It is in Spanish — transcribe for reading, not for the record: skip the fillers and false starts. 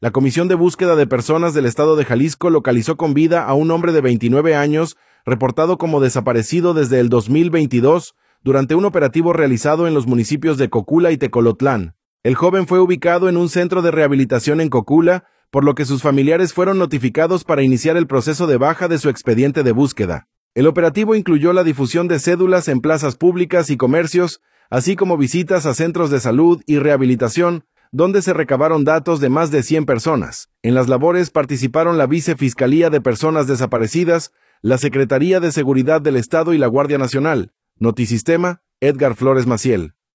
La Comisión de Búsqueda de Personas del Estado de Jalisco localizó con vida a un hombre de 29 años, reportado como desaparecido desde el 2022, durante un operativo realizado en los municipios de Cocula y Tecolotlán. El joven fue ubicado en un centro de rehabilitación en Cocula, por lo que sus familiares fueron notificados para iniciar el proceso de baja de su expediente de búsqueda. El operativo incluyó la difusión de cédulas en plazas públicas y comercios, así como visitas a centros de salud y rehabilitación, donde se recabaron datos de más de 100 personas. En las labores participaron la Vicefiscalía de Personas Desaparecidas, la Secretaría de Seguridad del Estado y la Guardia Nacional. Notisistema, Edgar Flores Maciel.